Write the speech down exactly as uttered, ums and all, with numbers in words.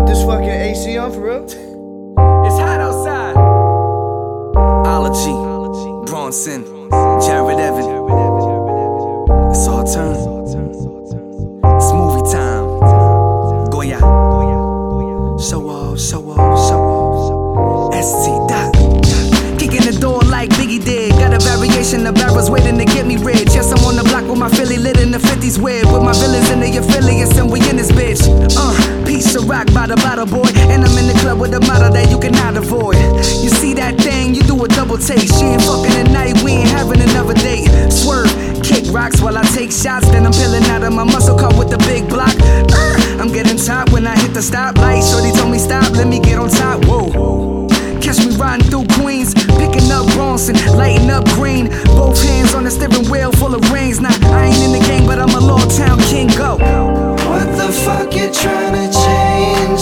got this fucking A C on for real? It's hot outside. Ology, Bronson, Jared Evan. It's all turn. It's movie time. Goya. Show off, show off, show off. S T dot. Kicking the door like Biggie did. Got a variation of barrels waiting to get me rich. Yes, I'm on the block with my Philly lit in the fifties with. With my villains and the affiliates, and we in this bitch. Uh, piece of rock by the bottle, boy. And I'm in the club with a model that you cannot avoid. You see that thing, you do a double take. She ain't fucking tonight, we ain't having another date. Swerve, kick rocks while I take shots. Then I'm peeling out of my muscle car with the big block. uh, I'm getting top when I hit the stoplight. Shorty told me stop, let me get on top. Whoa. Catch me riding through Queens, picking up Bronson, lighting up green. Both hands on the steering wheel full of rings. Nah, I ain't in the game, but I'm a little town king. Go. What the fuck you tryna change?